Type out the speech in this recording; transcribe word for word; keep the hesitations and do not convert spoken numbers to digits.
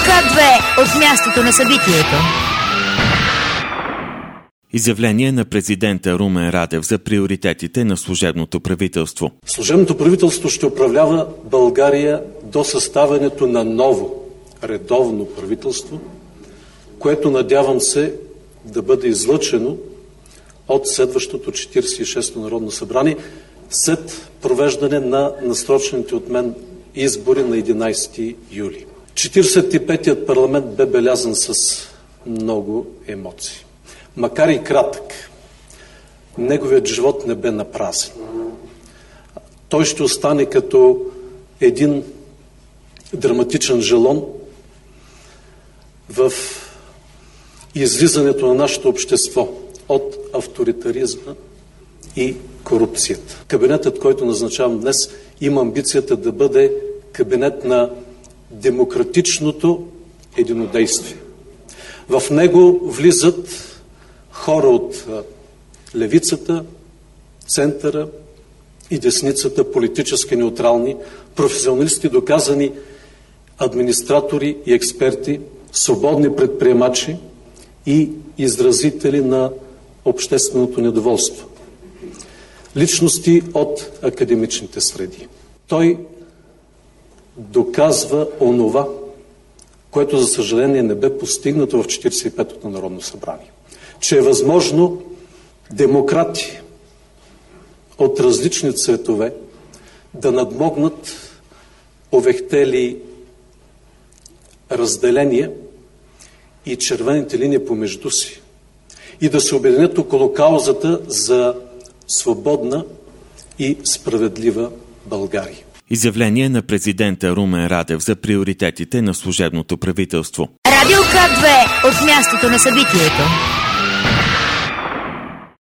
К две от мястото на събитието. Изявление на президента Румен Радев за приоритетите на служебното правителство. Служебното правителство ще управлява България до съставянето на ново редовно правителство, което надявам се да бъде излъчено от следващото четиридесет и шесто Народно събрание след провеждане на насрочените от мен избори на единадесети юли. четиридесет и петият парламент бе белязан с много емоции. Макар и кратък, неговият живот не бе напразен. Той ще остане като един драматичен жалон в излизането на нашето общество от авторитаризма и корупцията. Кабинетът, който назначавам днес, има амбицията да бъде кабинет на демократичното единодействие. В него влизат хора от левицата, центъра и десницата, политически неутрални, професионалисти, доказани администратори и експерти, свободни предприемачи и изразители на общественото недоволство. Личности от академичните среди. Той доказва онова, което за съжаление не бе постигнато в четиридесет и петото Народно събрание. Че е възможно демократи от различни цветове да надмогнат овехтели разделения и червените линии помежду си и да се обединят около каузата за свободна и справедлива България. Изявление на президента Румен Радев за приоритетите на служебното правителство. Радио К две от мястото на събитието.